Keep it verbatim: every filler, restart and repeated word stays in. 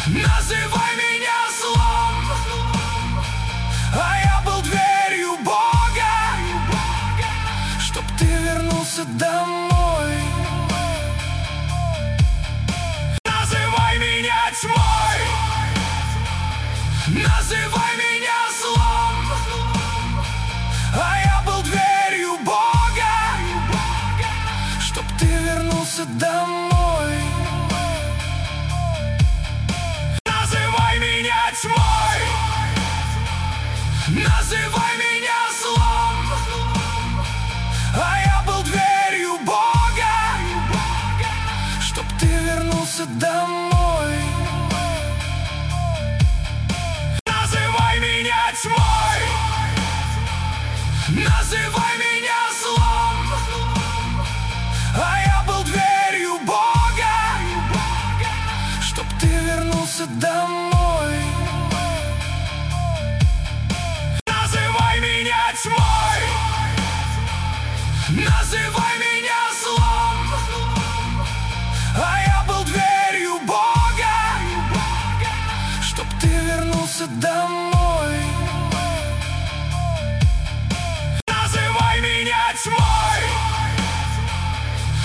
Называй меня злом, а я был дверью Бога, чтоб ты вернулся домой. Называй меня тьмой, называй меня злом, а я был дверью Бога, чтоб ты вернулся домой. Называй меня тьмой, называй меня злом, а я был дверью Бога, чтоб ты вернулся домой.